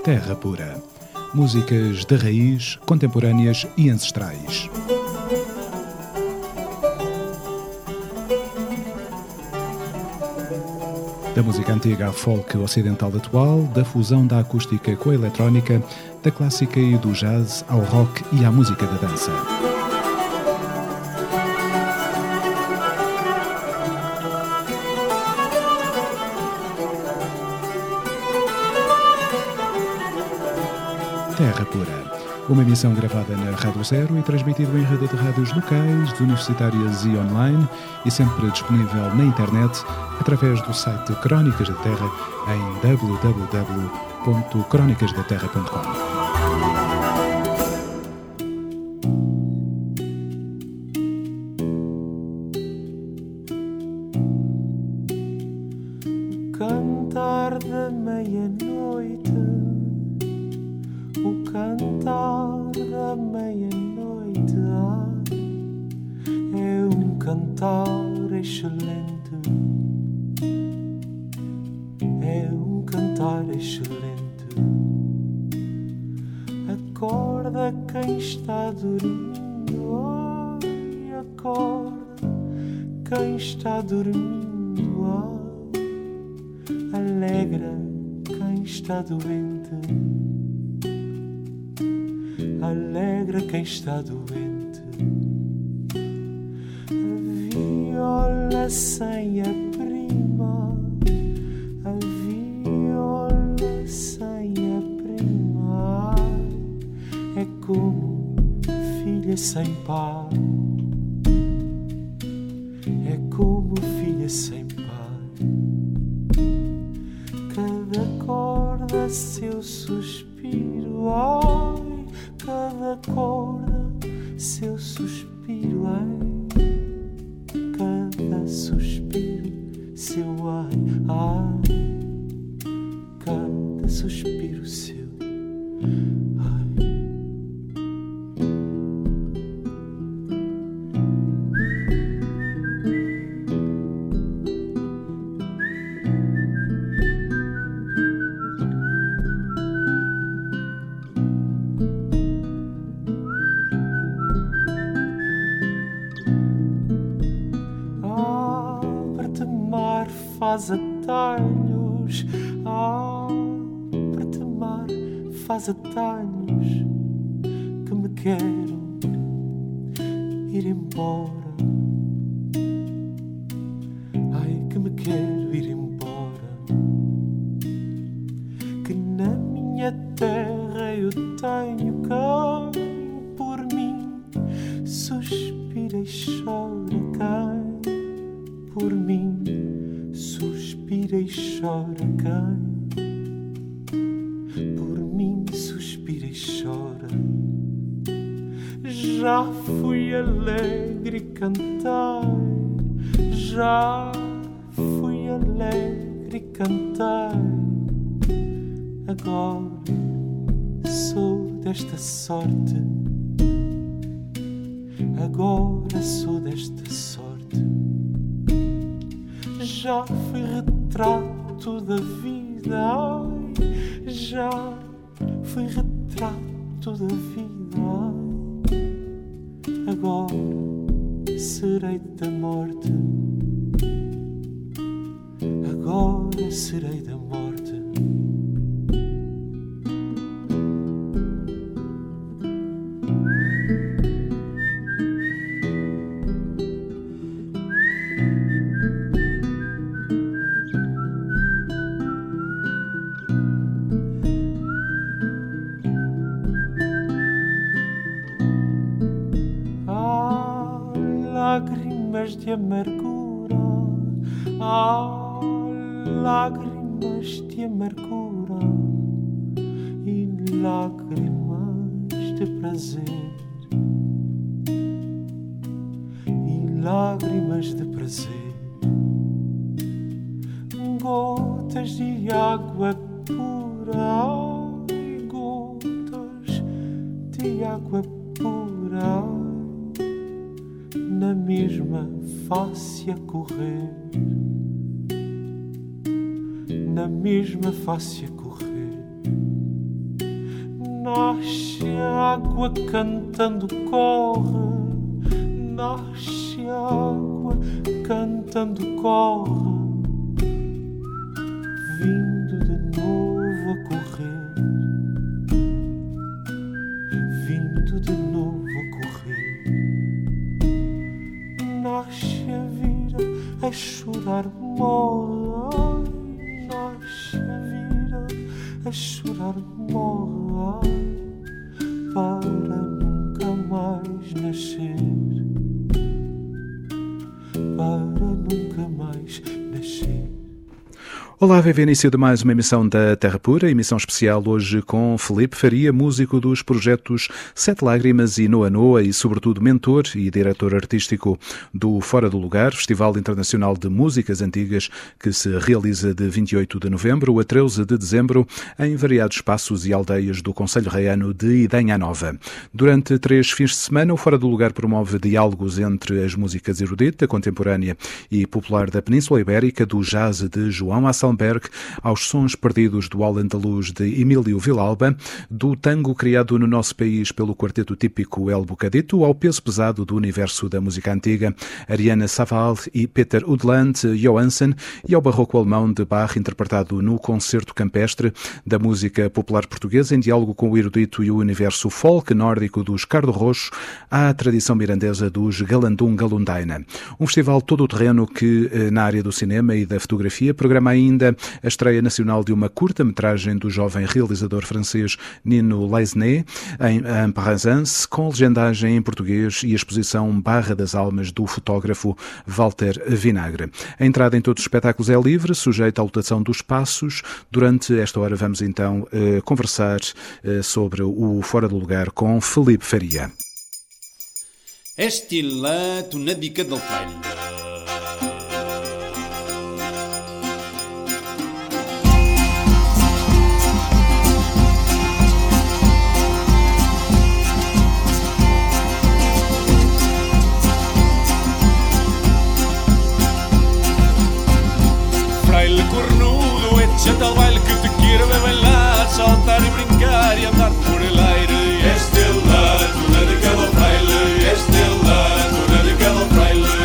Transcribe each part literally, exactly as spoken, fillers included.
Terra Pura. Músicas de raiz, contemporâneas e ancestrais. Da música antiga à folk ocidental atual, da fusão da acústica com a eletrónica, da clássica e do jazz ao rock e à música da dança. Terra Pura. Uma emissão gravada na Rádio Zero e transmitida em rede de rádios locais, universitárias e online, e sempre disponível na internet através do site Crónicas da Terra em w w w ponto crónicas da terra ponto com. Cantar da meia-noite, o cantar da meia-noite, ai, é um cantar excelente, é um cantar excelente. Acorda quem está dormindo, ai, acorda quem está dormindo, ai, alegra quem está doente, alegra quem está doente. A viola sem a prima, a viola sem a prima, é como filha sem pai, é como filha sem pai. Cada corda seu suspiro, ai, cada corda seu suspiro, ai, cada suspiro seu ai, ai, cada suspiro seu ai. Faz atalhos, abre-te mar, faz atalhos, que me quero ir embora, ai, que me quero ir embora, que na minha terra eu tenho quem por mim suspira e chora, quem por mim suspira e chora, quem por mim suspira e chora. Já fui alegre e cantei, já fui alegre e cantei, agora sou desta sorte, agora sou desta sorte. Já fui retrato da vida, ai, já fui retrato da vida, ai, agora serei da morte, agora serei da morte. Lágrimas de amargura, ah, lágrimas de amargura e lágrimas de prazer, e lágrimas de prazer, gotas de água pura, e gotas de água pura, na mesma face a correr, na mesma face a correr. Nasce água cantando corre, nasce água cantando corre, vindo de novo a correr, vindo de novo a correr. Nasce a vida a chorar morre, nasce a vida a chorar morre, para nunca mais nascer, para nunca mais nascer. Olá, viva início de mais uma emissão da Terra Pura, emissão especial hoje com Filipe Faria, músico dos projetos Sete Lágrimas e Noa Noa e, sobretudo, mentor e diretor artístico do Fora do Lugar, Festival Internacional de Músicas Antigas, que se realiza de vinte e oito de novembro a treze de dezembro em variados espaços e aldeias do concelho raiano de Idanha Nova. Durante três fins de semana, o Fora do Lugar promove diálogos entre as músicas erudita, contemporânea e popular da Península Ibérica, do jazz de João Asselberg aos sons perdidos do Al-Andalus de Emílio Vilalba, do tango criado no nosso país pelo quarteto típico El Bocadito, ao peso pesado do universo da música antiga, Ariana Saval e Peter Udland Johansen, e ao barroco alemão de Bach, interpretado no concerto campestre da música popular portuguesa, em diálogo com o erudito e o universo folk nórdico dos Cardo Roxo, à tradição mirandesa dos Galandum Galundaina. Um festival todo-terreno que, na área do cinema e da fotografia, programa ainda a estreia nacional de uma curta-metragem do jovem realizador francês Nino Laisné, em Amparrazance, com legendagem em português e a exposição Barra das Almas do fotógrafo Walter Vinagre. A entrada em todos os espetáculos é livre, sujeita à lotação dos espaços. Durante esta hora vamos então eh, conversar eh, sobre o Fora do Lugar com Filipe Faria. Este lato na bica del falho. Fraile cornudo, échate al baile que te quiero ver bailar, saltar y brincar y andar por el aire. Este lado dedicado al fraile, este lado dedicado al fraile.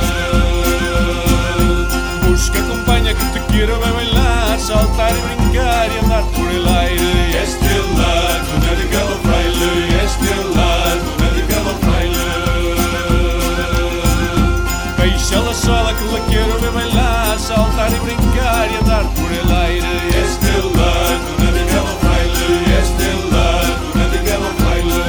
Busca compañía que te quiero ver bailar, saltar y brincar y andar por el aire. Este lado dedicado al fraile, este lado dedicado al fraile. Deixa la sola que la quiero ver bailar, saltar y brincar y andar por el aire. Este lado dedicado al fraile, este lado dedicado al fraile.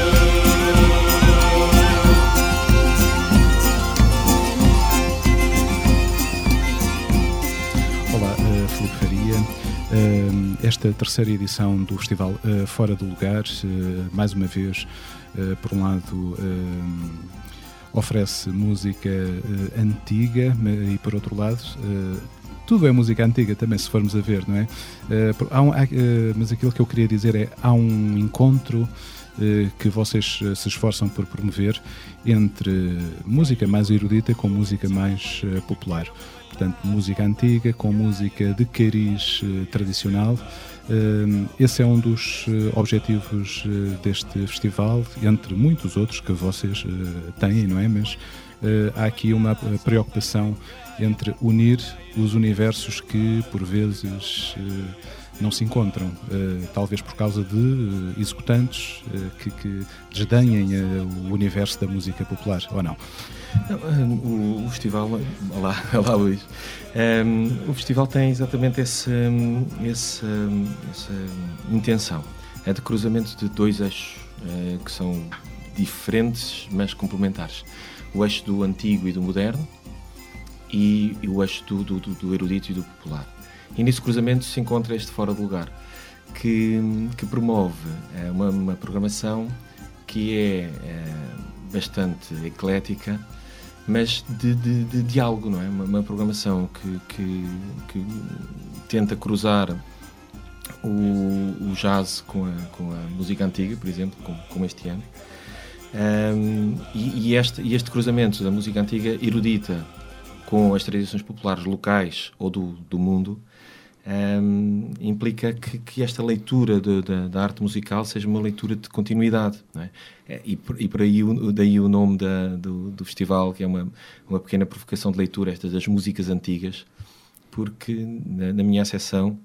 Olá, uh, Filipe Faria. Uh, esta terceira edição do Festival uh, Fora do Lugar, uh, mais uma vez, uh, por um lado, uh, oferece música uh, antiga e, por outro lado, uh, tudo é música antiga também, se formos a ver, não é? Uh, há um, há, uh, mas aquilo que eu queria dizer é, há um encontro uh, que vocês uh, se esforçam por promover entre música mais erudita com música mais uh, popular. Portanto, música antiga com música de cariz uh, tradicional. Uh, esse é um dos uh, objetivos uh, deste festival, entre muitos outros que vocês uh, têm, não é? Mas uh, há aqui uma preocupação entre unir os universos que, por vezes, uh, não se encontram, uh, talvez por causa de uh, executantes uh, que, que desdenhem uh, o universo da música popular, ou não? Não, o, o festival, olá, olá Luís, um, o festival tem exatamente esse, esse, essa intenção, é de cruzamento de dois eixos uh, que são diferentes, mas complementares. O eixo do antigo e do moderno e, e o eixo do, do, do erudito e do popular. E nesse cruzamento se encontra este Fora do Lugar, que, que promove uh, uma, uma programação que é uh, bastante eclética, mas de, de, de diálogo, não é? Uma, uma programação que, que, que tenta cruzar o, o jazz com a, com a música antiga, por exemplo, como, como este ano. Um, e, e, este, e este cruzamento da música antiga erudita com as tradições populares locais ou do, do mundo um, implica que, que esta leitura de, de, da arte musical seja uma leitura de continuidade, não é? E, por, e por aí o, daí o nome da, do, do festival, que é uma, uma pequena provocação de leitura, esta das músicas antigas, porque na, na minha acessão,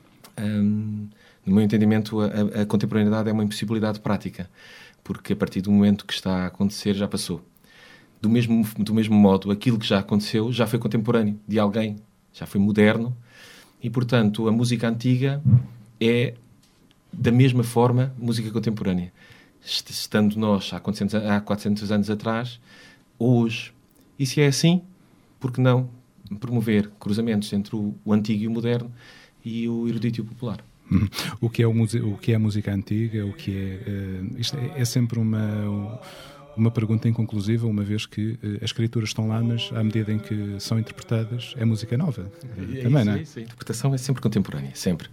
um, no meu entendimento, a, a contemporaneidade é uma impossibilidade prática, porque a partir do momento que está a acontecer já passou. Do mesmo, do mesmo modo, aquilo que já aconteceu já foi contemporâneo de alguém, já foi moderno, e, portanto, a música antiga é, da mesma forma, música contemporânea. Estando nós há quatrocentos, há quatrocentos anos atrás, hoje. E se é assim, por que não promover cruzamentos entre o, o antigo e o moderno e o erudito e o popular? Uhum. O que é, o, muse- o que é a música antiga, o que é... Uh, isto é, é sempre uma... uma pergunta inconclusiva, uma vez que uh, as escrituras estão lá, mas à medida em que são interpretadas, é música nova. Uh, é também, isso, não é? é isso. A interpretação é sempre contemporânea, sempre.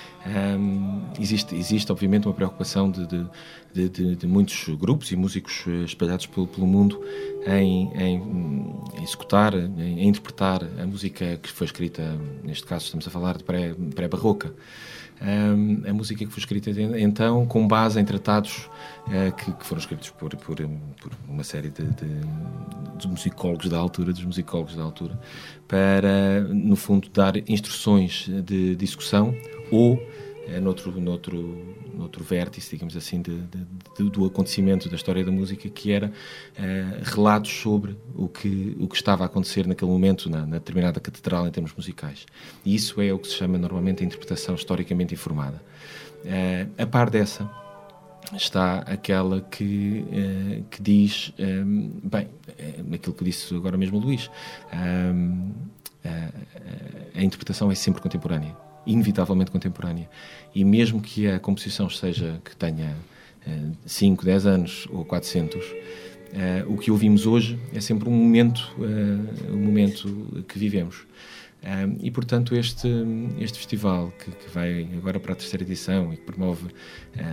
Um, existe, existe, obviamente, uma preocupação de, de, de, de, de muitos grupos e músicos espalhados pelo, pelo mundo em, em, em executar, em, em interpretar a música que foi escrita, neste caso estamos a falar de pré, pré-barroca. Um, a música que foi escrita então com base em tratados uh, que, que foram escritos por, por, por uma série de, de, de musicólogos da altura, dos musicólogos da altura, para, no fundo, dar instruções de discussão ou, uh, noutro, noutro, noutro vértice, digamos assim, de, de, de, do acontecimento da história da música, que era uh, relatos sobre o que, o que estava a acontecer naquele momento na, na determinada catedral em termos musicais. E isso é o que se chama normalmente a interpretação historicamente informada. Uh, a par dessa está aquela que, uh, que diz, um, bem, uh, aquilo que disse agora mesmo o Luís, um, uh, a interpretação é sempre contemporânea, inevitavelmente contemporânea, e mesmo que a composição seja, que tenha uh, cinco, dez anos ou quatrocentos, uh, o que ouvimos hoje é sempre um momento, uh, um momento que vivemos. Um, e, portanto, este, este festival, que, que vai agora para a terceira edição e que promove uh,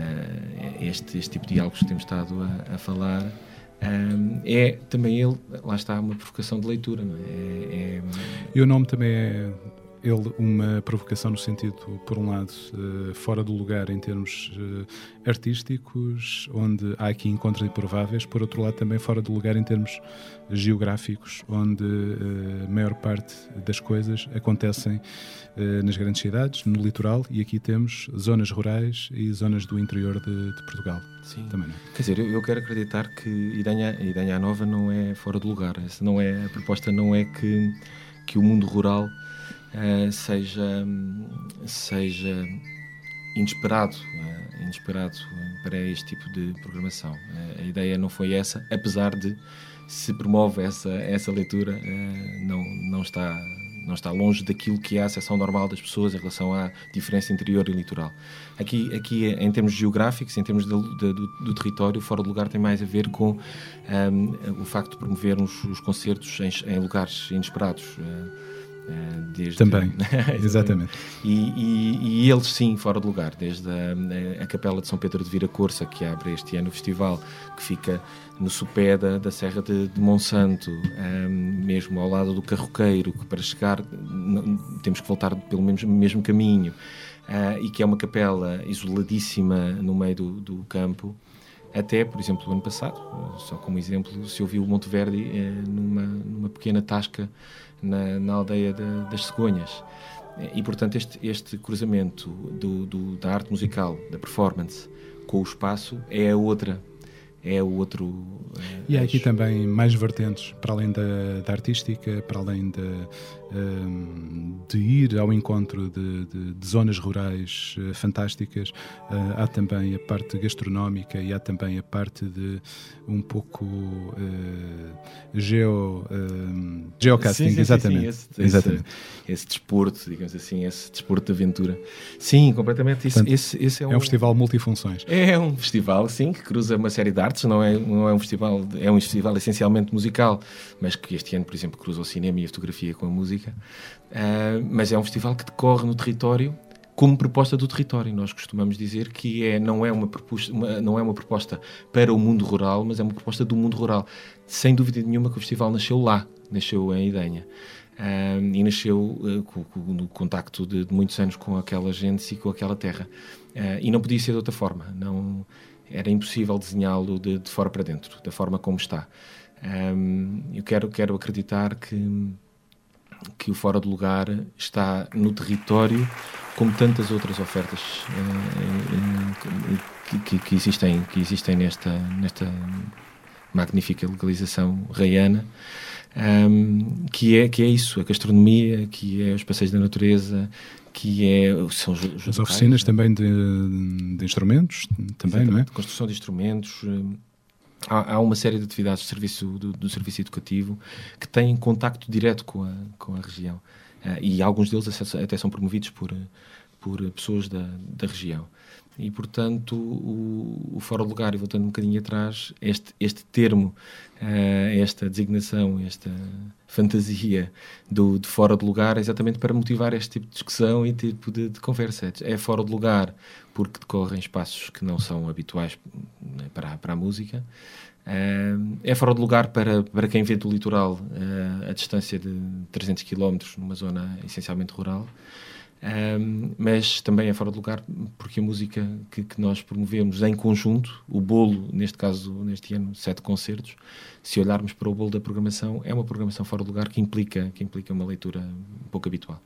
este, este tipo de diálogos que temos estado a, a falar, um, é também ele, lá está, uma provocação de leitura. Não é? É, é... E o nome também é ele uma provocação no sentido, por um lado, uh, fora do lugar em termos uh, artísticos, onde há aqui encontros improváveis, por outro lado também fora do lugar em termos geográficos, onde uh, a maior parte das coisas acontecem uh, nas grandes cidades, no litoral, e aqui temos zonas rurais e zonas do interior de, de Portugal. Sim. Também, não é? Quer dizer, eu, eu quero acreditar que Idanha, Idanha Nova não é fora do lugar. Essa não é, a proposta não é que, que o mundo rural Uh, seja, seja inesperado, uh, inesperado uh, para este tipo de programação. Uh, a ideia não foi essa, apesar de se promove essa, essa leitura, uh, não, não, está, não está longe daquilo que é a acessão normal das pessoas em relação à diferença interior e litoral. Aqui, aqui em termos geográficos, em termos de, de, do, do território, fora do lugar tem mais a ver com um, o facto de promovermos os concertos em, em lugares inesperados. Uh, Desde... Também, exatamente. E, e, e eles sim, fora de lugar, desde a, a Capela de São Pedro de Viracorça, que abre este ano o festival, que fica no sopé da, da Serra de, de Monsanto, um, mesmo ao lado do Carroqueiro, que para chegar não, temos que voltar pelo mesmo, mesmo caminho, uh, e que é uma capela isoladíssima no meio do, do campo. Até, por exemplo, o ano passado, só como exemplo, se ouviu o Monteverdi eh, numa, numa pequena tasca na, na aldeia de, das Cegonhas. E, portanto, este, este cruzamento do, do, da arte musical, da performance, com o espaço, é a outra, é o outro... Eh, e há aqui também mais vertentes, para além da, da artística, para além de, um, de ir ao encontro de, de, de zonas rurais uh, fantásticas, uh, há também a parte gastronómica e há também a parte de um pouco uh, geo, uh, geocasting, sim, sim, exatamente. Sim, sim, esse, exatamente. Esse, esse desporto, digamos assim, esse desporto de aventura. Sim, completamente. Isso, Portanto, esse, esse é, um, é um festival multifunções. É um festival, sim, que cruza uma série de artes, não é, não é um festival, é um festival essencialmente musical, mas que este ano, por exemplo, cruza o cinema e a fotografia com a música. Uh, mas é um festival que decorre no território como proposta do território. Nós costumamos dizer que é, não, é uma proposta, uma, não é uma proposta para o mundo rural, mas é uma proposta do mundo rural. Sem dúvida nenhuma que o festival nasceu lá, nasceu em Idanha. Um, e nasceu uh, com, com, no contacto de, de muitos anos com aquela gente e com aquela terra. Uh, e não podia ser de outra forma. Não, era impossível desenhá-lo de, de fora para dentro, da forma como está. Um, eu quero, quero acreditar que, que o Fora de Lugar está no território, como tantas outras ofertas uh, uh, que, que, que existem, que existem nesta, nesta magnífica localização raiana, um, que, é, que é isso, a gastronomia, que é os passeios da natureza, que é, são os, os as oficinas, né? Também de, de instrumentos, também, exatamente, não é? Construção de instrumentos. Há, há uma série de atividades do serviço, do, do serviço educativo que têm contacto direto com a, com a região. Uh, e alguns deles até são promovidos por, por pessoas da, da região. E, portanto, o, o Fora de Lugar, e voltando um bocadinho atrás, este, este termo, uh, esta designação, esta fantasia do, de Fora de Lugar é exatamente para motivar este tipo de discussão e tipo de, de conversa. É Fora de Lugar porque decorrem espaços que não são habituais, né, para, para a música. Uh, é Fora de Lugar para, para quem vê do litoral uh, a distância de trezentos quilómetros, numa zona essencialmente rural. Um, mas também é fora de lugar porque a música que, que nós promovemos em conjunto, o bolo, neste caso, neste ano, sete concertos, se olharmos para o bolo da programação, é uma programação fora de lugar que implica, que implica uma leitura um pouco habitual.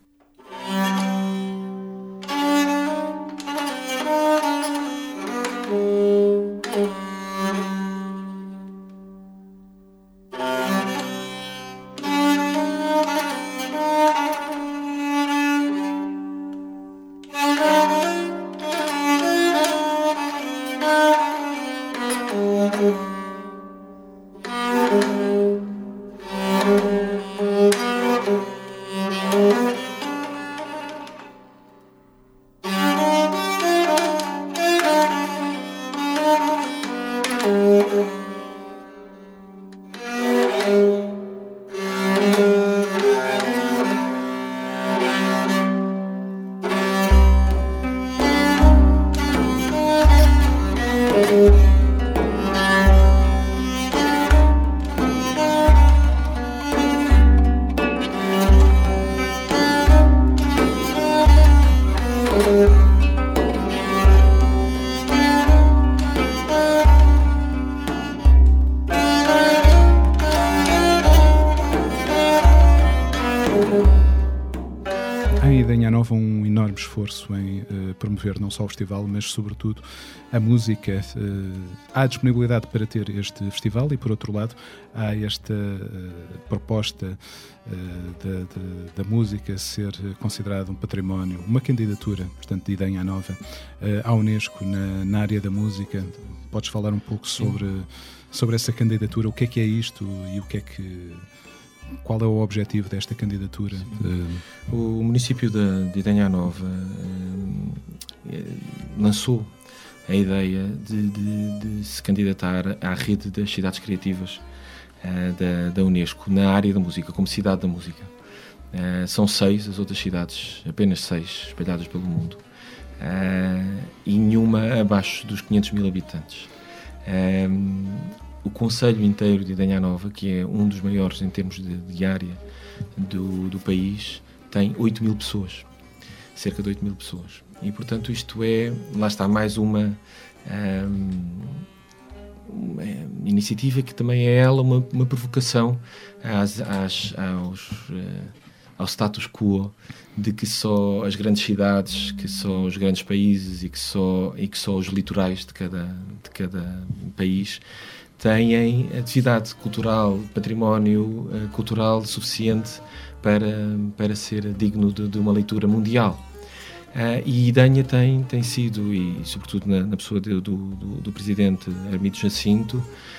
Um enorme esforço em uh, promover não só o festival, mas sobretudo a música. Uh, há disponibilidade para ter este festival e, por outro lado, há esta uh, proposta uh, da, da, da música ser considerada um património, uma candidatura, portanto, de Idenha Nova uh, à Unesco na, na área da música. Podes falar um pouco sobre, sobre essa candidatura, o que é que é isto e o que é que... Qual é o objetivo desta candidatura? Uh... O município de, de Idenha Nova uh, lançou a ideia de, de, de se candidatar à rede das cidades criativas uh, da, da Unesco na área da música, como cidade da música. Uh, são seis as outras cidades, apenas seis, espalhadas pelo mundo, uh, e nenhuma abaixo dos quinhentos mil habitantes. Uh, O Conselho inteiro de Idenha Nova, que é um dos maiores em termos de, de área do, do país, tem oito mil pessoas, cerca de oito mil pessoas. E, portanto, isto é, lá está, mais uma, um, uma iniciativa que também é ela uma, uma provocação às, às, aos, uh, ao status quo de que só as grandes cidades, que só os grandes países e que só, e que só os litorais de cada, de cada país têm atividade cultural, património uh, cultural suficiente para, para ser digno de, de uma leitura mundial. Uh, e Idenha tem, tem sido, e sobretudo na, na pessoa do, do, do presidente Armindo Jacinto,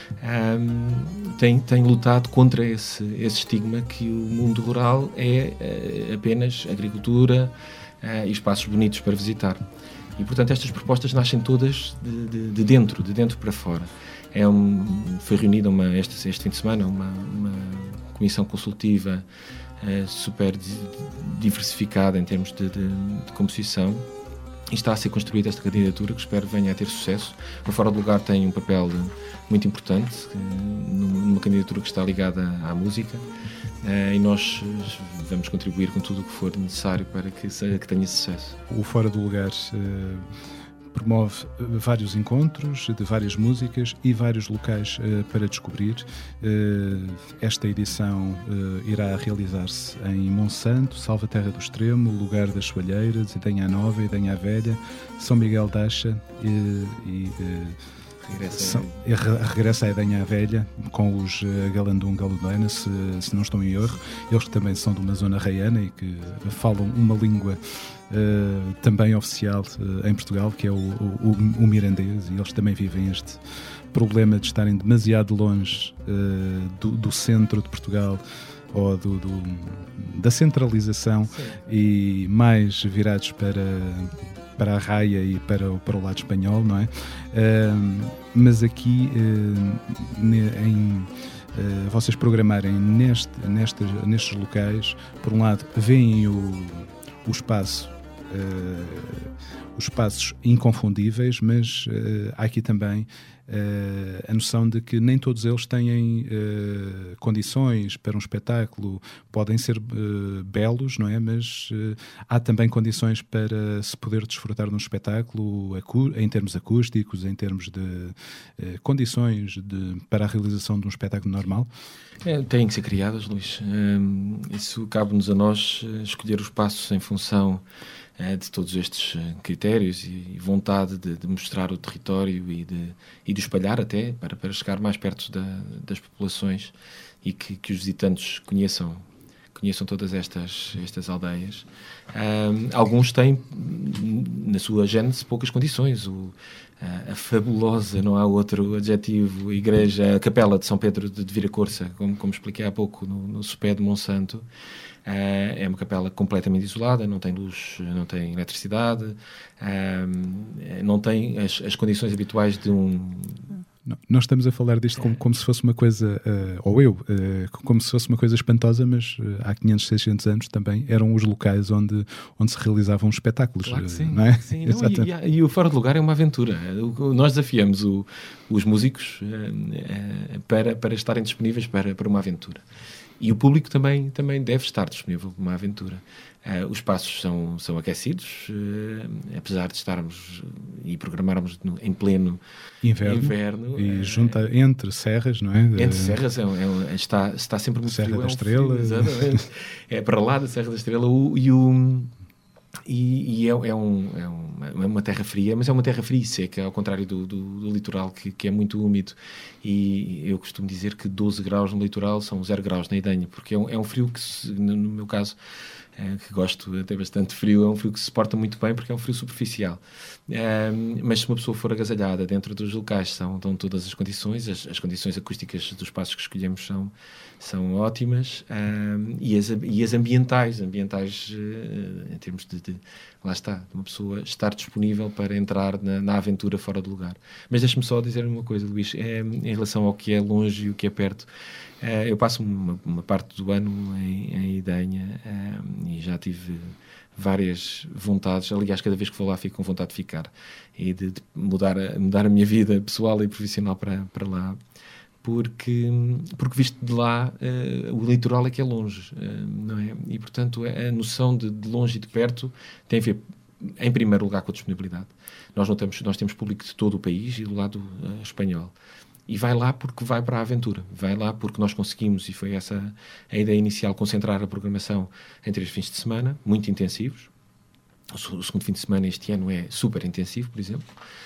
um, tem, tem lutado contra esse, esse estigma que o mundo rural é uh, apenas agricultura uh, e espaços bonitos para visitar. E, portanto, estas propostas nascem todas de, de, de dentro, de dentro para fora. É um, foi reunida uma, este, este fim de semana uma, uma comissão consultiva uh, super diversificada em termos de, de, de composição, e está a ser construída esta candidatura, que espero venha a ter sucesso. O Fora do Lugar tem um papel muito importante numa candidatura que está ligada à música, e nós vamos contribuir com tudo o que for necessário para que, que tenha sucesso. O Fora do Lugar uh, promove vários encontros de várias músicas e vários locais uh, para descobrir. Uh, esta edição uh, irá realizar-se em Monsanto, Salvaterra do Extremo, Lugar das Soalheiras, Idenha Nova, Idenha Velha, São Miguel de Acha e... e uh, Regressa, São, regressa a Idenha Velha com os uh, Galandum Galudena, se, se não estou em erro. Eles que também são de uma zona raiana e que falam uma língua uh, também oficial uh, em Portugal, que é o, o, o mirandês, e eles também vivem este problema de estarem demasiado longe uh, do, do centro de Portugal, ou do, do, da centralização. Sim. E mais virados para... para a raia e para, para o lado espanhol, não é? Uh, mas aqui, uh, em uh, vocês programarem neste, nestes, nestes locais, por um lado, veem o, o espaço, uh, os espaços inconfundíveis, mas uh, há aqui também uh, a noção de que nem todos eles têm uh, condições para um espetáculo, podem ser uh, belos, não é? Mas uh, há também condições para se poder desfrutar de um espetáculo em termos acústicos, em termos de uh, condições de, para a realização de um espetáculo normal. É, têm que ser criadas, Luís. Um, isso cabe-nos a nós escolher os passos em função de todos estes critérios e vontade de, de mostrar o território e de, e de espalhar até, para, para chegar mais perto da, das populações e que, que os visitantes conheçam, conheçam todas estas, estas aldeias. Um, alguns têm, na sua gênese, poucas condições. O, a, a fabulosa, não há outro adjetivo, igreja, a capela de São Pedro de, de Viracorça, como, como expliquei há pouco, no, no sopé de Monsanto. Uh, é uma capela completamente isolada, não tem luz, não tem eletricidade, uh, não tem as, as condições habituais de um... Não, nós estamos a falar disto como, como se fosse uma coisa, uh, ou eu, uh, como se fosse uma coisa espantosa, mas uh, há quinhentos, seiscentos anos também eram os locais onde, onde se realizavam espetáculos. Claro que sim, não é? Sim, não, e, e, e o Fora do Lugar é uma aventura. O, nós desafiamos o, os músicos uh, uh, para, para estarem disponíveis para, para uma aventura. E o público também, também deve estar disponível para uma aventura. Uh, os espaços são, são aquecidos, uh, apesar de estarmos e programarmos no, em pleno inverno. inverno e uh, junta entre serras, não é? Entre serras, é, é, está, está sempre muito Serra frio. da é um Estrela. Frio, exatamente. É para lá da Serra da Estrela. O, e o... E, e é, é, um, é, uma, é uma terra fria, mas é uma terra fria e seca, ao contrário do, do, do litoral, que, que é muito úmido. E eu costumo dizer que doze graus no litoral são zero graus na Idenha, porque é um, é um frio que, no, no meu caso, é, que gosto até bastante frio, é um frio que se suporta muito bem, porque é um frio superficial. É, mas se uma pessoa for agasalhada dentro dos locais, são, dão todas as condições, as, as condições acústicas dos espaços que escolhemos são, são ótimas, um, e, as, e as ambientais, ambientais uh, em termos de, de, lá está, de uma pessoa estar disponível para entrar na, na aventura fora do lugar. Mas deixe-me só dizer uma coisa, Luís, é, em relação ao que é longe e o que é perto. Uh, eu passo uma, uma parte do ano em, em Idenha um, e já tive várias vontades, aliás, cada vez que vou lá fico com vontade de ficar e de, de mudar, a, mudar a minha vida pessoal e profissional para, para lá. Porque, porque visto de lá, uh, o litoral é que é longe, uh, não é? E, portanto, a noção de, de longe e de perto tem a ver, em primeiro lugar, com a disponibilidade. Nós, não temos, nós temos público de todo o país e do lado uh, espanhol. E vai lá porque vai para a aventura. Vai lá porque nós conseguimos, e foi essa a ideia inicial, concentrar a programação em três fins de semana, muito intensivos. O segundo fim de semana este ano é super intensivo, por exemplo.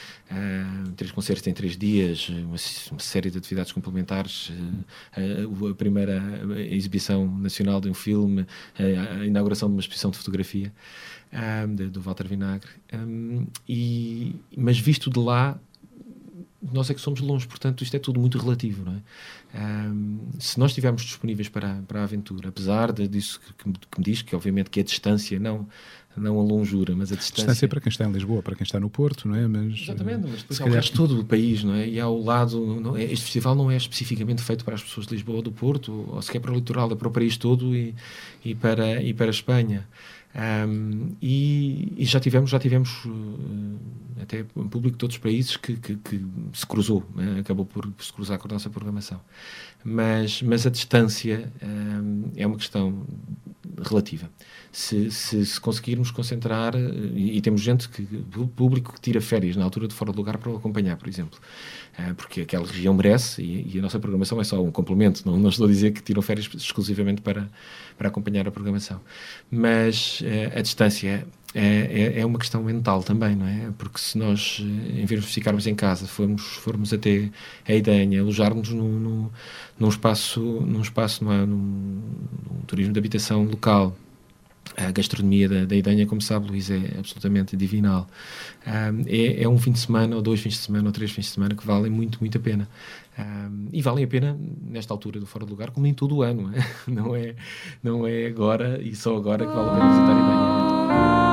Uh, três concertos em três dias, uma, uma série de atividades complementares, uh, uh, a primeira exibição nacional de um filme, uh, a inauguração de uma exposição de fotografia uh, de, do Walter Vinagre. Um, e, mas visto de lá, nós é que somos longe, portanto isto é tudo muito relativo, não é? Um, se nós estivermos disponíveis para, para a aventura, apesar de, disso que, que me diz, que obviamente que a distância não, não a longura, mas a distância... Distância para quem está em Lisboa, para quem está no Porto, não é? Mas, exatamente, mas depois se há calhar... o resto todo o país, não é? E há o lado... Não é? Este festival não é especificamente feito para as pessoas de Lisboa ou do Porto, ou sequer para o litoral, é para o país todo e, e, para, e para a Espanha. Um, e, e já tivemos, já tivemos uh, até um público de outros países que, que, que se cruzou, né? Acabou por, por se cruzar com a nossa programação. Mas, mas a distância um, é uma questão relativa. Se, se, se conseguirmos concentrar, e, e temos gente, que, público que tira férias na altura de Fora de Lugar para o acompanhar, por exemplo, uh, porque aquela região merece, e, e a nossa programação é só um complemento, não, não estou a dizer que tiram férias exclusivamente para, para acompanhar a programação. Mas uh, a distância é, é, é uma questão mental também, não é? Porque se nós, em vez de ficarmos em casa, formos, formos até a Idanha, alojarmos num, num, num espaço, num, espaço num, num, num turismo de habitação local. A gastronomia da, da Idanha, como sabe, Luís, é absolutamente divinal. Um, é, é um fim de semana, ou dois fins de semana, ou três fins de semana que valem muito, muito a pena. Um, e valem a pena nesta altura do Fora do Lugar, como em todo o ano. Não é, não é agora e só agora que vale a pena visitar a Idanha.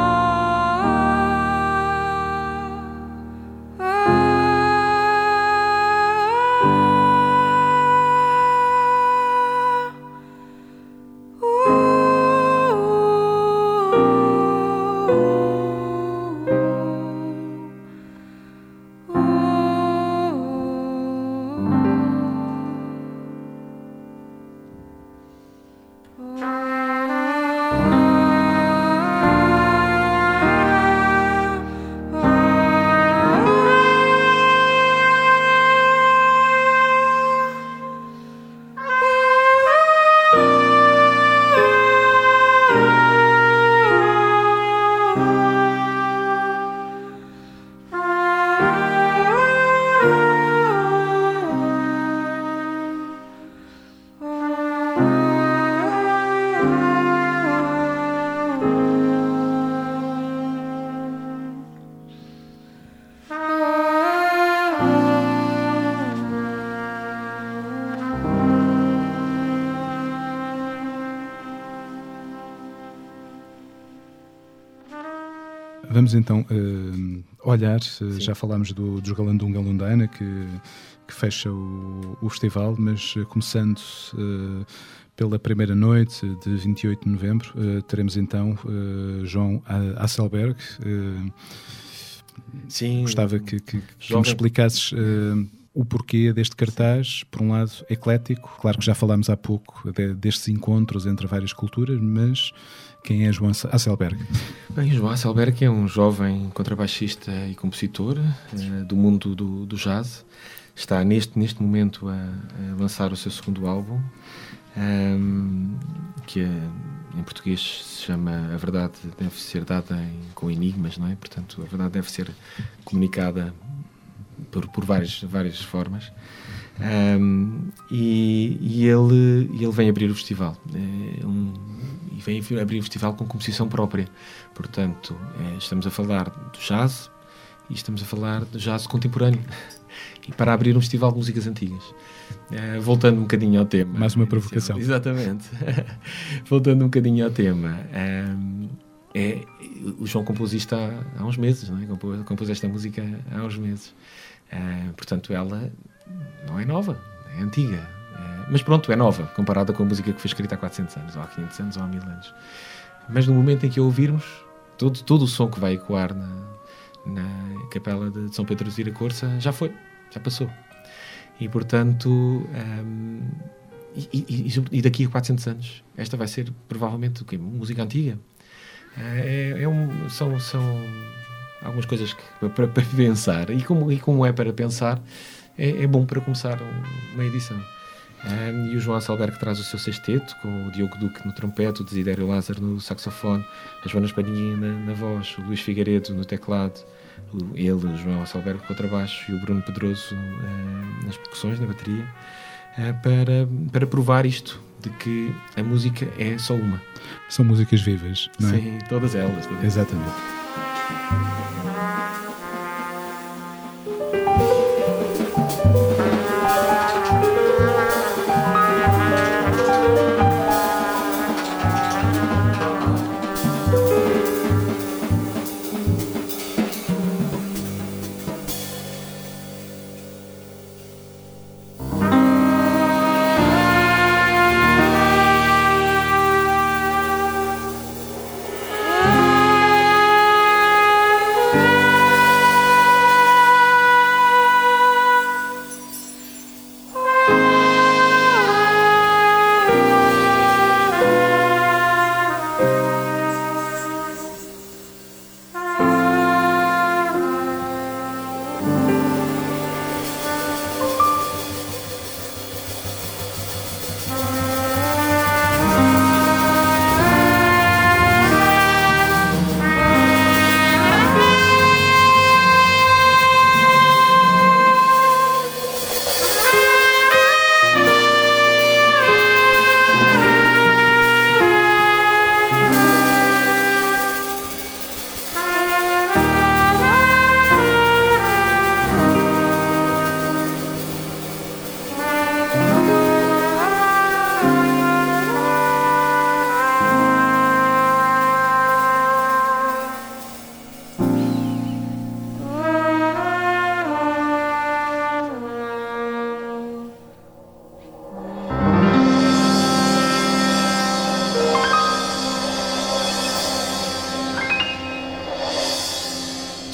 Vamos então uh, olhar, uh, já falámos do, dos Galandunga Lundaina, que, que fecha o, o festival, mas uh, começando uh, pela primeira noite de vinte e oito de novembro, uh, teremos então uh, João Hasselberg. Uh, Sim, gostava que, que, que me explicasses uh, o porquê deste cartaz, por um lado eclético, claro que já falámos há pouco de, destes encontros entre várias culturas, mas quem é João Hasselberg? Bem, João Hasselberg é um jovem contrabaixista e compositor uh, do mundo do, do jazz. Está neste, neste momento a, a lançar o seu segundo álbum, um, que é, em português se chama A Verdade Deve Ser Dada em, com Enigmas, não é? Portanto, a verdade deve ser comunicada por, por várias, várias formas. Um, e, e ele, ele vem abrir o festival. É um, e vem abrir o festival com composição própria. Portanto, é, estamos a falar do jazz e estamos a falar do jazz contemporâneo. E para abrir um festival de músicas antigas. Uh, voltando um bocadinho ao tema. Mais uma provocação. Exatamente. Voltando um bocadinho ao tema. Um, é, o João compôs isto há, há uns meses, não é? Compôs, compôs esta música há uns meses. Uh, portanto, ela não é nova, é antiga. Uh, mas pronto, é nova, comparada com a música que foi escrita há quatrocentos anos, ou há quinhentos anos, ou há mil anos. Mas no momento em que a ouvirmos, todo, todo o som que vai ecoar na, na capela de São Pedro de Viracorça já foi, já passou. E, portanto, um, e, e, e daqui a quatrocentos anos, esta vai ser provavelmente o quê? Música antiga. É, é um, são, são algumas coisas que, para, para pensar. E como, e como é para pensar, é, é bom para começar um, uma edição. Um, e o João Hasselberg traz o seu sexteto, com o Diogo Duque no trompete, o Desidério Lázaro no saxofone, a Joana Espadinha na, na voz, o Luís Figueiredo no teclado, o, ele, o João Hasselberg, no contrabaixo, e o Bruno Pedroso uh, nas percussões, na bateria, uh, para, para provar isto, de que a música é só uma. São músicas vivas, não é? Sim, todas elas. Todas Exatamente. Ah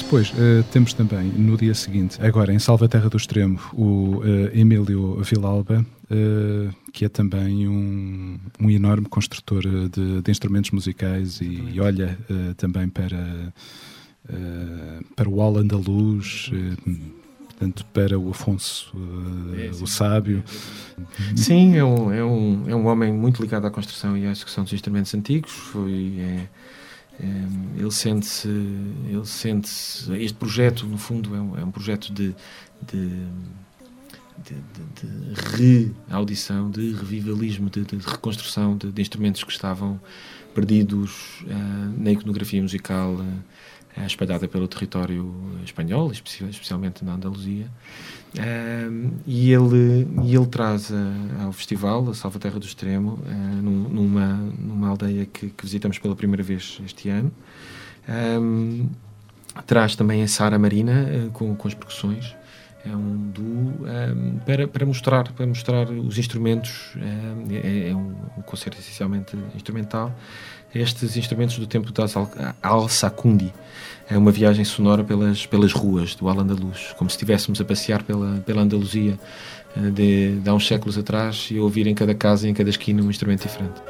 Depois uh, temos também, no dia seguinte, agora em Salvaterra do Extremo, o uh, Emílio Vilalba, uh, que é também um, um enorme construtor de, de instrumentos musicais e, e olha uh, também para, uh, para o Al Andaluz, uh, portanto, para o Afonso, uh, é, o Sábio. Sim, é um, é, um, é um homem muito ligado à construção e à execução dos instrumentos antigos. Foi... É... Ele sente-se, ele sente-se, este projeto, no fundo, é um, é um projeto de, de, de, de, de reaudição, de revivalismo, de, de reconstrução de, de instrumentos que estavam perdidos uh, na iconografia musical uh, espalhada pelo território espanhol, especialmente na Andaluzia. Uh, e, ele, e ele traz uh, ao festival, a Salvaterra do Extremo, uh, num, numa, numa aldeia que, que visitamos pela primeira vez este ano. Um, traz também a Sara Marina uh, com, com as percussões. É um duo um, para, para, mostrar, para mostrar os instrumentos. Um, é, é um, um concerto essencialmente instrumental. Estes instrumentos do tempo das Al-Sacundi. É uma viagem sonora pelas, pelas ruas do Al-Andaluz, como se estivéssemos a passear pela, pela Andaluzia de, de há uns séculos atrás e a ouvir em cada casa e em cada esquina um instrumento diferente.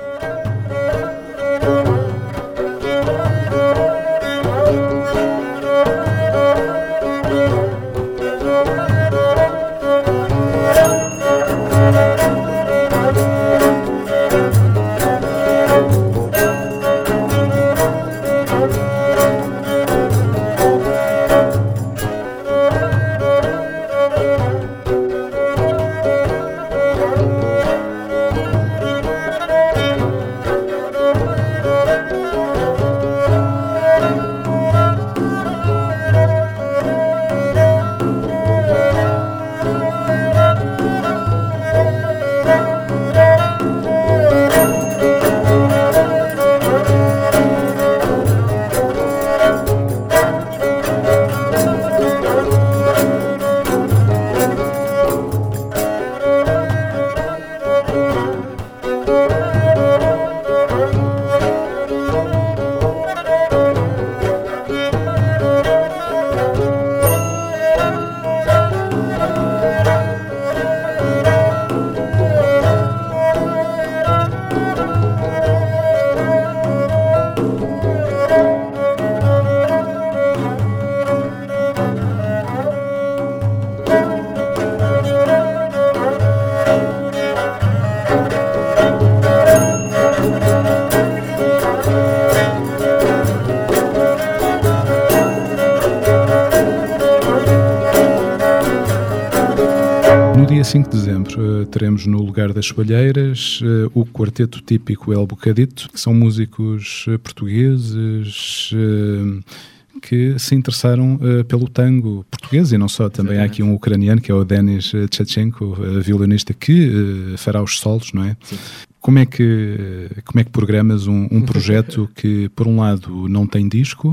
cinco de dezembro uh, teremos no Lugar das Soalheiras uh, o quarteto típico El Bocadito, que são músicos uh, portugueses uh, que se interessaram uh, pelo tango português e não só. Também Exatamente. Há aqui um ucraniano que é o Denis Tchatchenko, uh, violinista, que uh, fará os solos, não é? Sim. Como é que, como é que programas um, um projeto que, por um lado, não tem disco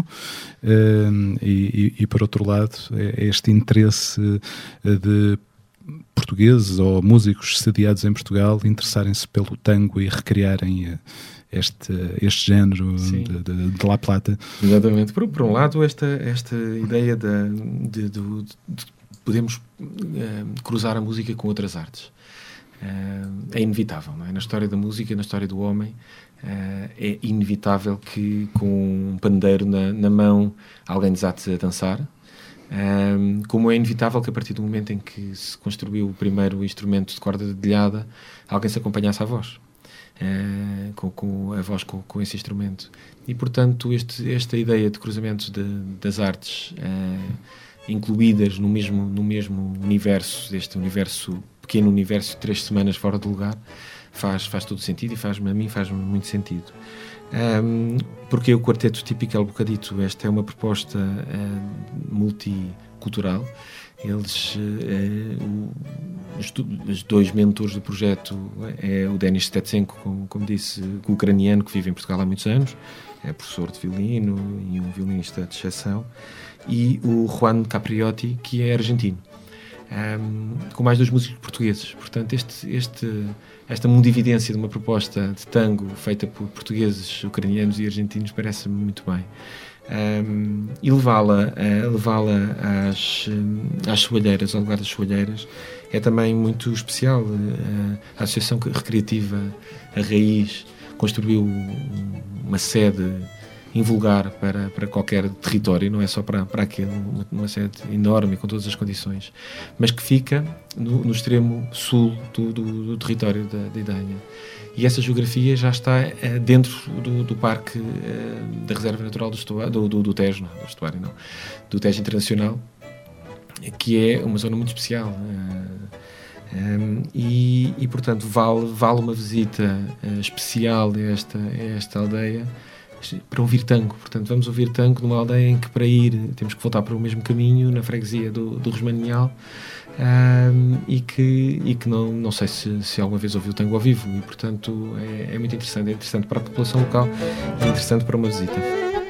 uh, e, e, e, por outro lado, é este interesse uh, de portugueses ou músicos sediados em Portugal interessarem-se pelo tango e recriarem este, este género de, de, de La Plata? Exatamente. Por, por um lado, esta, esta ideia de, de, de, de podermos uh, cruzar a música com outras artes. Uh, é inevitável, não é? Na história da música, na história do homem, uh, é inevitável que com um pandeiro na, na mão alguém desate a dançar. Um, como é inevitável que a partir do momento em que se construiu o primeiro instrumento de corda dedilhada, alguém se acompanhasse à voz, uh, com, com a voz com, com esse instrumento. E portanto este, esta ideia de cruzamento de, das artes uh, incluídas no mesmo, no mesmo universo, este universo, pequeno universo de três semanas fora de lugar, faz, faz todo sentido e faz, a mim faz muito sentido. Um, porque o quarteto típico El Bocadito, esta é uma proposta uh, multicultural. Eles, uh, o, os, os dois mentores do projeto é o Denis Tchatchenko, como, como disse, ucraniano, que vive em Portugal há muitos anos, é professor de violino e um violinista de exceção, e o Juan Capriotti, que é argentino, um, com mais dois músicos portugueses. Portanto, este, este, esta mundividência de uma proposta de tango feita por portugueses, ucranianos e argentinos parece-me muito bem. Um, e levá-la, uh, levá-la às, às soalheiras, ao lugar das soalheiras, é também muito especial. Uh, a Associação Recreativa A Raiz construiu uma sede invulgar para, para qualquer território, não é só para, para aquele, uma, uma sede enorme com todas as condições, mas que fica no, no extremo sul do, do, do território da, da Idanha. E essa geografia já está uh, dentro do, do parque uh, da Reserva Natural do, Estuário, do, do, do Tejo, não, do Estuário não, do Tejo Internacional, que é uma zona muito especial. Uh, um, e, e, portanto, vale, vale uma visita uh, especial a esta, a esta aldeia para ouvir tango. Portanto, vamos ouvir tango numa aldeia em que, para ir, temos que voltar para o mesmo caminho, na freguesia do, do Resmanhal, um, e que, e que não, não sei se, se alguma vez ouviu tango ao vivo, e, portanto, é, é muito interessante. É interessante para a população local e é interessante para uma visita.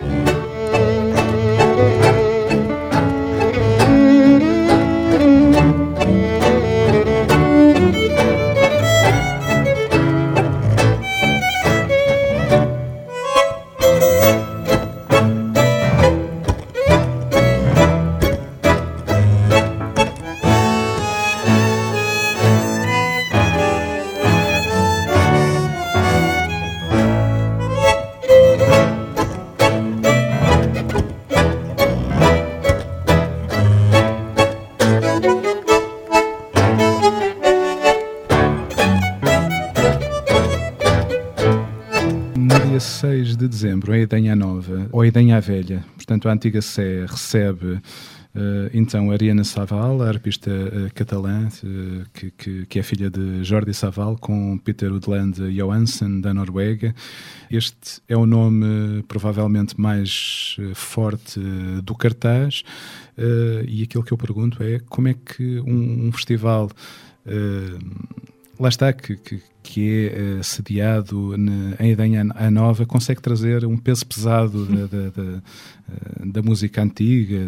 seis de dezembro, a Idanha Nova, ou a Idanha Velha, portanto a antiga Sé, recebe uh, então Ariana Saval, a arpista uh, catalã, uh, que, que, que é filha de Jordi Saval, com Peter Udland Johansen, da Noruega. Este é o nome provavelmente mais uh, forte uh, do cartaz, uh, e aquilo que eu pergunto é como é que um, um festival... Uh, lá está, que, que, que é uh, sediado na, em Idanha Nova, consegue trazer um peso pesado da, da, da, uh, da música antiga.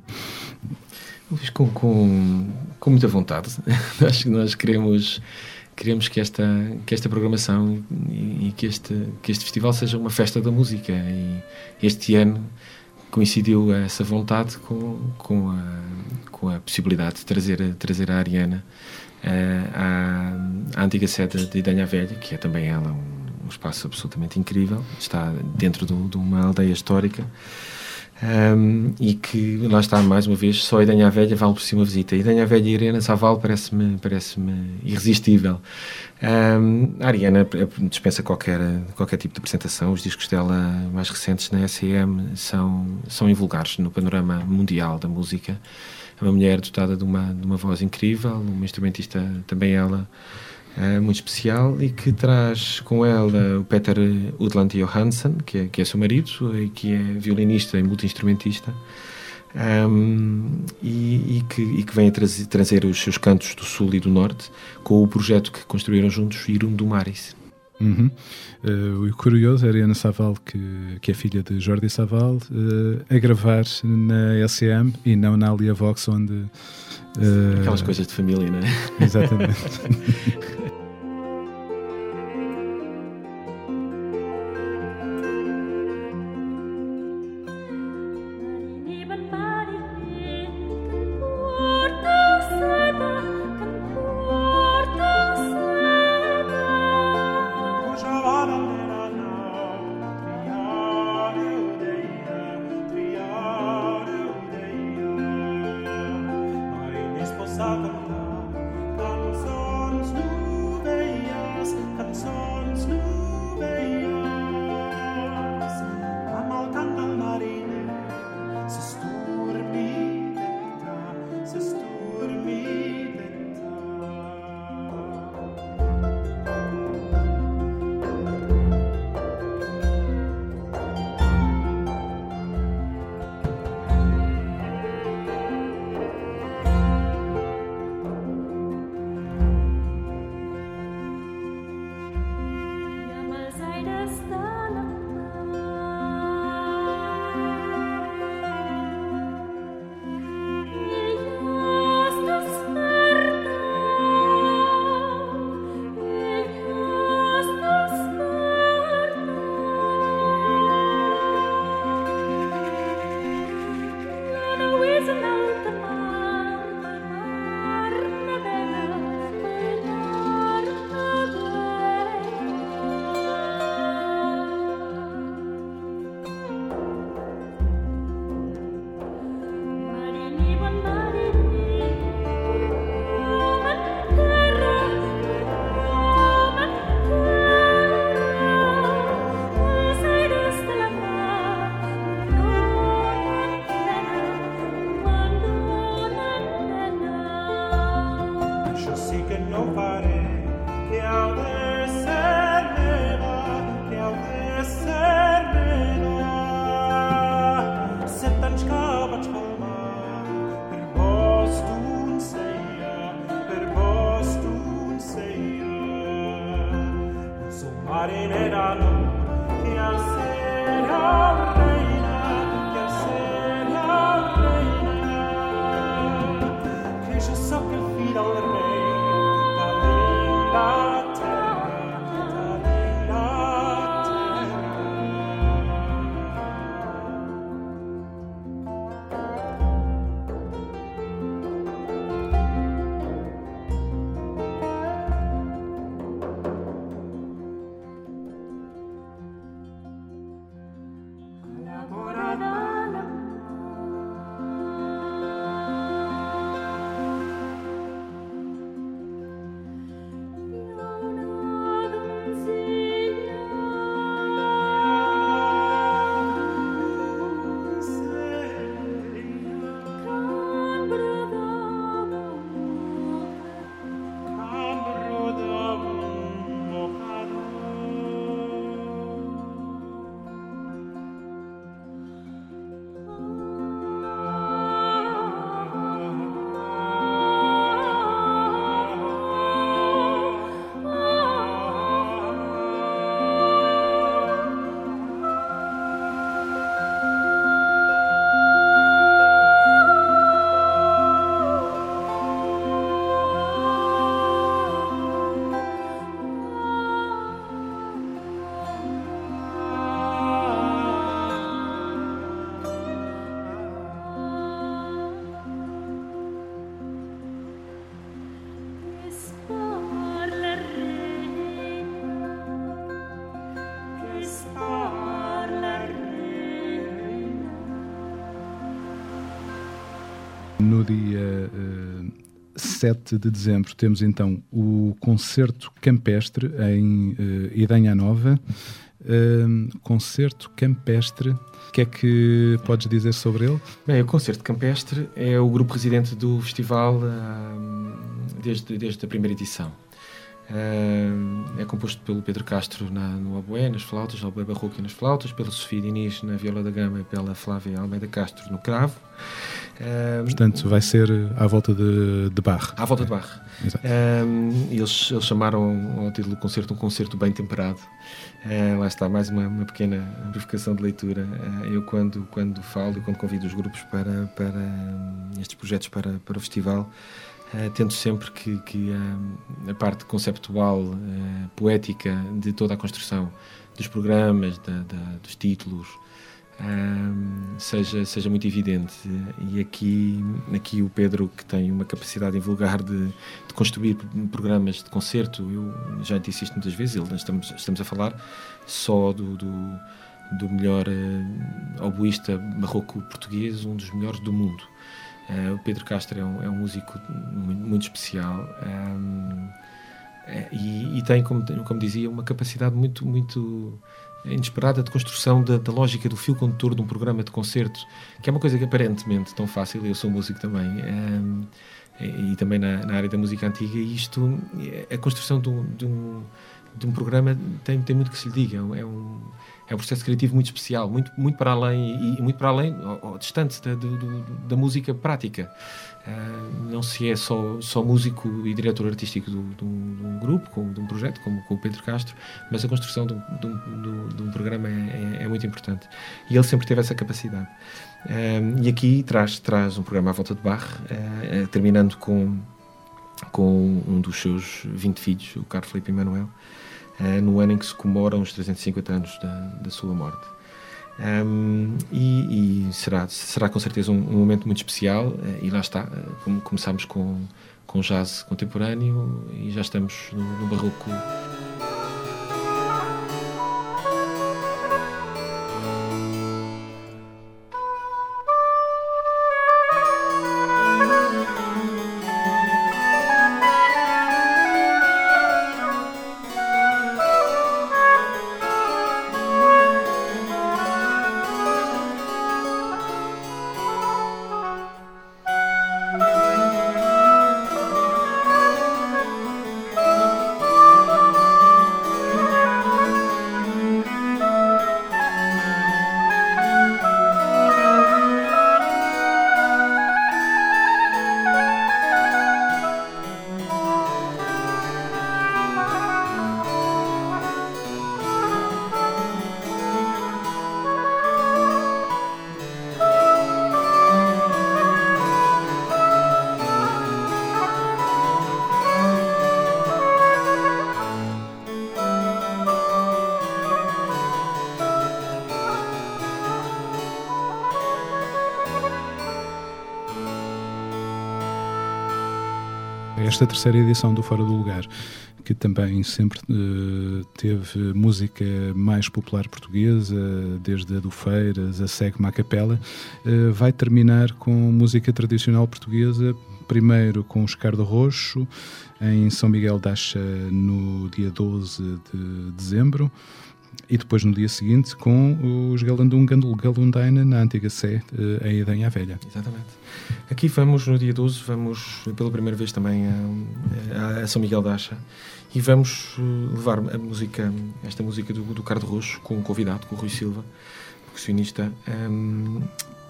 Da... Com, com, com muita vontade. Acho que nós queremos, queremos que, esta, que esta programação e, e que, este, que este festival seja uma festa da música. E este ano coincidiu essa vontade com, com, a, com a possibilidade de trazer, trazer a Ariana à, à antiga sede de Idanha Velha, que é também ela um, um espaço absolutamente incrível, está dentro de, de uma aldeia histórica, um, e que lá está, mais uma vez, só a Idanha Velha vale por si uma visita. Idanha Velha e Ariana Saval parece-me, parece-me irresistível. Um, a Ariana dispensa qualquer, qualquer tipo de apresentação. Os discos dela mais recentes na S E M são, são invulgares no panorama mundial da música. É uma mulher dotada de uma, de uma voz incrível, uma instrumentista também ela é, muito especial, e que traz com ela o Peter Udland Johansen, que é, que é seu marido e que é violinista e multi-instrumentista, um, e, e, que, e que vem a trazer, trazer os seus cantos do sul e do norte com o projeto que construíram juntos, Irum do Maris. Uhum. Uh, o curioso é a Ariana Saval, que, que é filha de Jordi Saval, uh, a gravar na S E M e não na Alia Vox, onde... Uh, Aquelas coisas de família, não é? Exatamente. Cançons No dia uh, sete de dezembro temos então o concerto campestre em uh, Idanha Nova. Uh, concerto campestre, o que é que podes dizer sobre ele? Bem, o Concerto Campestre é o grupo residente do festival uh, desde, desde a primeira edição. Uh, é composto pelo Pedro Castro na, no oboé, nas flautas, oboé barroco e nas flautas, pela Sofia Diniz na viola da gama e pela Flávia Almeida Castro no cravo. Uh, Portanto, vai ser à volta de, de Bach. À volta de Bach. Uh, eles, eles chamaram ao título do concerto um concerto bem temperado. Uh, lá está, mais uma, uma pequena amplificação de leitura. Uh, eu, quando, quando falo e quando convido os grupos para, para um, estes projetos para, para o festival, Uh, tento sempre que, que uh, a parte conceptual, uh, poética de toda a construção dos programas, da, da, dos títulos, uh, seja, seja muito evidente. E aqui, aqui o Pedro, que tem uma capacidade invulgar de, de construir programas de concerto, eu já disse isto muitas vezes, ele, estamos, estamos a falar só do, do, do melhor uh, oboísta barroco português, um dos melhores do mundo. Uh, o Pedro Castro é um, é um músico muito, muito especial um, é, e, e tem, como, como dizia, uma capacidade muito, muito inesperada de construção da, da lógica do fio condutor de um programa de concerto, que é uma coisa que aparentemente tão fácil. Eu sou músico também um, e, e também na, na área da música antiga, e isto, a construção de um, de um, de um programa tem, tem muito que se lhe diga. É um É um processo criativo muito especial, muito, muito para além, e muito para além, ou, ou distante da, do, do, da música prática. Uh, não se é só, só músico e diretor artístico de um, de um grupo, com, de um projeto, como, como o Pedro Castro, mas a construção de um, de um, de um programa é, é, é muito importante. E ele sempre teve essa capacidade. Uh, e aqui traz, traz um programa à volta de Bach, uh, uh, terminando com, com um dos seus vinte filhos, o Carlos Filipe Emanuel, Uh, no ano em que se comemoram os trezentos e cinquenta anos da, da sua morte. Um, e e será, será com certeza um, um momento muito especial, uh, e lá está, uh, como começámos com, com jazz contemporâneo e já estamos no, no barroco. Esta terceira edição do Fora do Lugar, que também sempre uh, teve música mais popular portuguesa, desde a do Feiras, a Segue-me à Capela, uh, vai terminar com música tradicional portuguesa, primeiro com os Cardo Roxo, em São Miguel de Acha, no dia doze de dezembro, e depois no dia seguinte com os Galandum Galundaina na Antiga Sé, em Idanha Velha. Exatamente. Aqui vamos, no dia doze, vamos pela primeira vez também a, a São Miguel de Acha, e vamos levar a música, esta música do, do Cardo Roxo, com um convidado, com o Rui Silva, percussionista, um,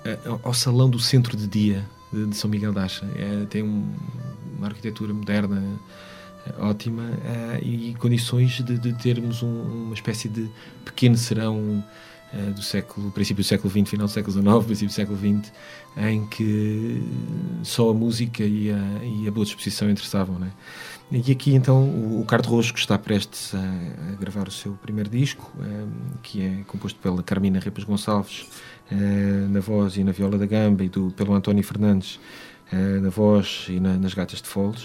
ao Salão do Centro de Dia de, de São Miguel de Acha. É, tem um, uma arquitetura moderna, ótima, uh, e condições de, de termos um, uma espécie de pequeno serão uh, do século, princípio do século vinte, final do século dezenove, princípio do século vinte, em que só a música e a, e a boa disposição interessavam, né? E aqui então o, o Cardo Roxo, que está prestes a, a gravar o seu primeiro disco, um, que é composto pela Carmina Repas Gonçalves uh, na voz e na viola da gamba, e do, pelo António Fernandes uh, na voz e na, nas gaitas de foles.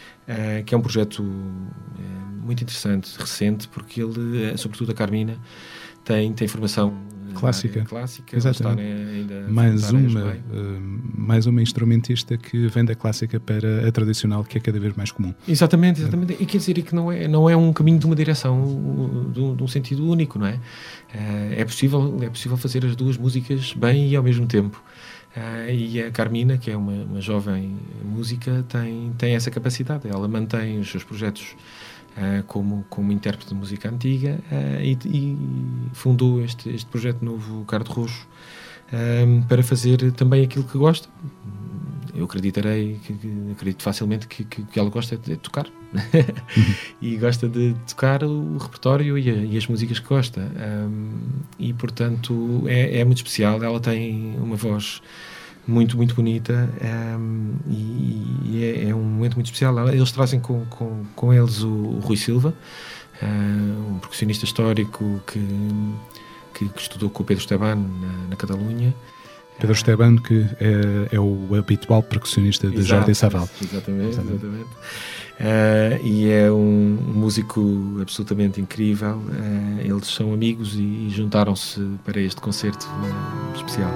Uh, que é um projeto uh, muito interessante, recente, porque ele, uh, sobretudo a Carmina, tem, tem formação clássica, clássica exatamente. Ainda mais uma uh, mais uma instrumentista que vem da clássica para a tradicional, que é cada vez mais comum. Exatamente, exatamente. E quer dizer que não é, não é um caminho de uma direção, de um, de um sentido único, não é? Uh, é possível, é possível fazer as duas músicas bem e ao mesmo tempo. Uh, e a Carmina, que é uma, uma jovem música, tem, tem essa capacidade. Ela mantém os seus projetos Uh, como, como intérprete de música antiga uh, e, e fundou este, este projeto novo, Cardo Roxo, uh, para fazer também aquilo que gosta. Eu acreditarei, que, que, acredito facilmente que, que, que ela gosta de tocar e gosta de tocar o repertório e, a, e as músicas que gosta, um, e portanto é, é muito especial. Ela tem uma voz muito, muito bonita, um, e, e é, é um momento muito especial. Eles trazem com, com, com eles o, o Rui Silva, uh, um percussionista histórico que, que, que estudou com o Pedro Esteban na, na Catalunha. Pedro Esteban, que é, é o habitual percussionista de Exato, Jordi Savall. Exatamente, exatamente. Uh, e é um músico absolutamente incrível. Uh, eles são amigos e, e juntaram-se para este concerto uh, especial.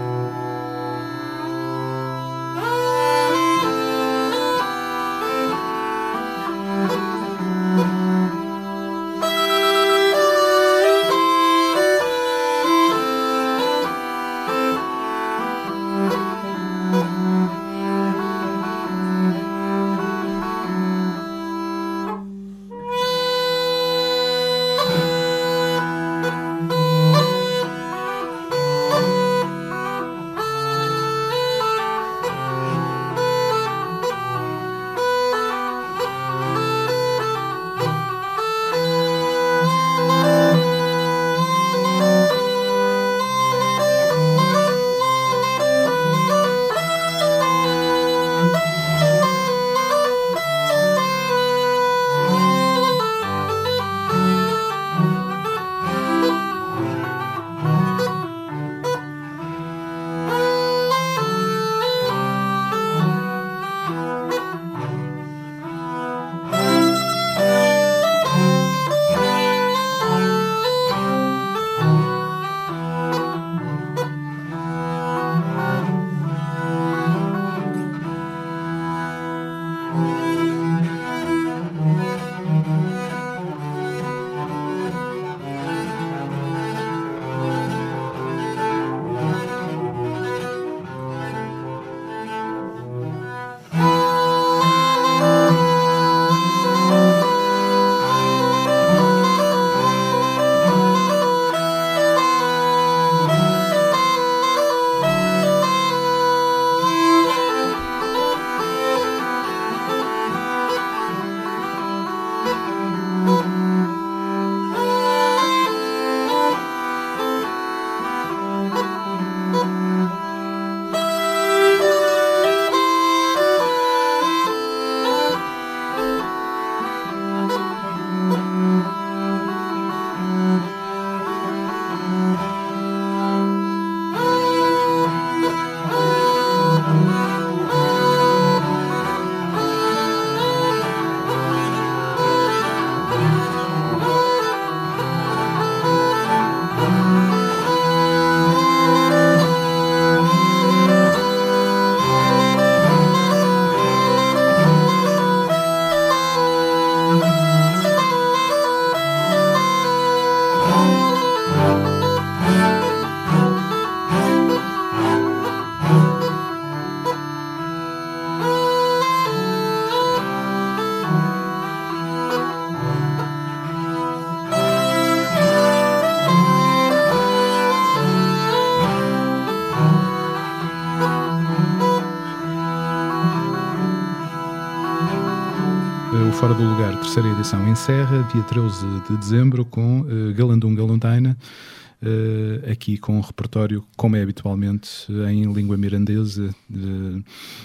Fora do Lugar, terceira edição, encerra dia treze de dezembro com uh, Galandum Galantaina, uh, aqui com um repertório, como é habitualmente, em língua mirandesa, uh,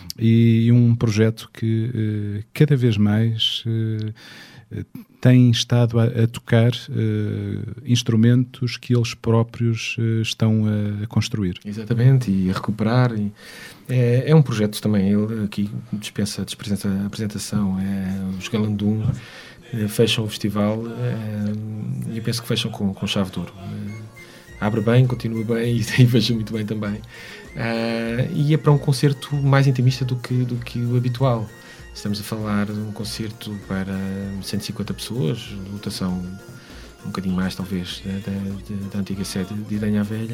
e um projeto que uh, cada vez mais uh, tem estado a, a tocar uh, instrumentos que eles próprios uh, estão a, a construir. Exatamente, e a recuperar. E é, é um projeto também, ele aqui dispensa a apresentação, é, os Galandum é, fecham o festival, é, e eu penso que fecham com, com chave de ouro. É, abre bem, continua bem e, e vejo muito bem também. Uh, e é para um concerto mais intimista do que, do que o habitual. Estamos a falar de um concerto para cento e cinquenta pessoas, lotação um bocadinho mais talvez da, da, da antiga sede de Idanha Velha.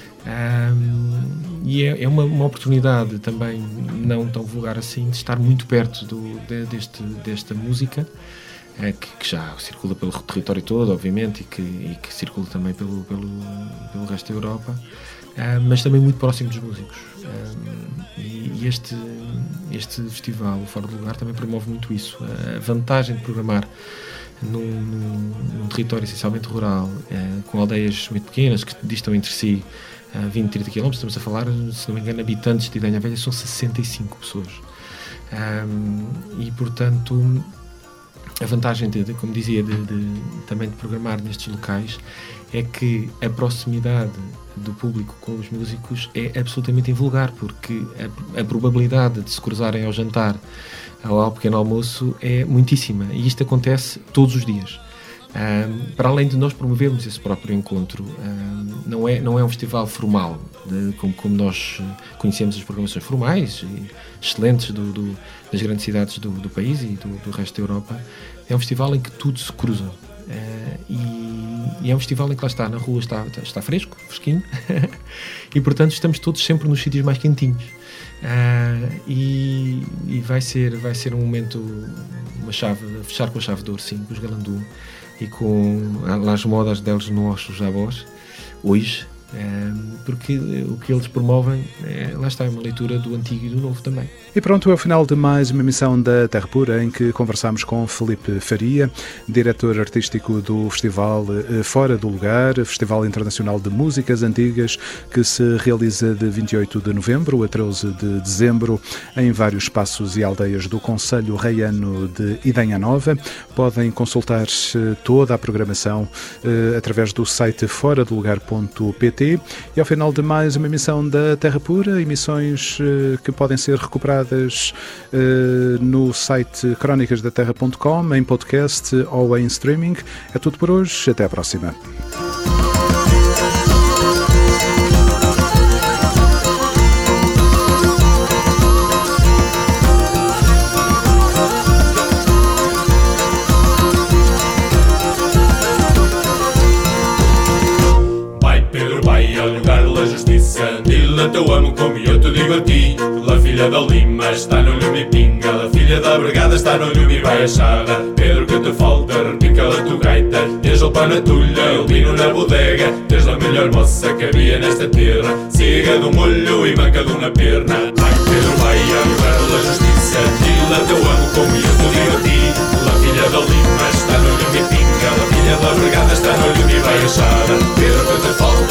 Um, e é, é uma, uma oportunidade também não tão vulgar assim de estar muito perto do, de, deste, desta música é, que, que já circula pelo território todo, obviamente, e que, e que circula também pelo, pelo, pelo resto da Europa, uh, mas também muito próximo dos músicos. Um, e, e este, este festival, o Fora do Lugar, também promove muito isso. A vantagem de programar num, num, num território essencialmente rural, uh, com aldeias muito pequenas que distam entre si Uh, vinte, trinta quilómetros, estamos a falar, se não me engano, habitantes de Idanha Velha são sessenta e cinco pessoas. Um, e, portanto, a vantagem, de, de, como dizia, de, de, também de programar nestes locais é que a proximidade do público com os músicos é absolutamente invulgar, porque a, a probabilidade de se cruzarem ao jantar ou ao pequeno almoço é muitíssima, e isto acontece todos os dias. Um, para além de nós promovermos esse próprio encontro, um, não, é, não é um festival formal, de, como, como nós conhecemos as programações formais e excelentes do, do, das grandes cidades do, do país e do, do resto da Europa. É um festival em que tudo se cruza, uh, e, e é um festival em que lá está, na rua está, está fresco, fresquinho, e portanto estamos todos sempre nos sítios mais quentinhos. Uh, e e vai, ser, vai ser um momento, uma chave, a fechar com a chave de ouro, sim, com os Galandu e com as modas deles nossos avós, hoje, porque o que eles promovem, é, lá está, é uma leitura do antigo e do novo também. E pronto, é o final de mais uma emissão da Terra Pura, em que conversámos com Filipe Faria, diretor artístico do Festival Fora do Lugar, Festival Internacional de Músicas Antigas, que se realiza de vinte e oito de novembro a treze de dezembro em vários espaços e aldeias do concelho reiano de Idanha Nova. Podem consultar toda a programação eh, através do site fora do lugar ponto pt. E ao final de mais uma emissão da Terra Pura, emissões uh, que podem ser recuperadas uh, no site crónicas da terra ponto com, em podcast ou em streaming. É tudo por hoje, até à próxima. Teu amo como eu te digo a ti. La filha da Lima está no lume pinga, la filha da Brigada está no lume vai achada. Pedro, que te falta, repica a tu gaita. Tens o pão na tulha, o vino na bodega. Tens a melhor moça que havia nesta terra, siga do molho e manca de uma perna. Vai Pedro, vai ao lugar da justiça. Dila teu amo como eu te digo a ti. La filha da Lima está no lume pinga, la filha da Brigada está no lume vai achada. Pedro, que te falta,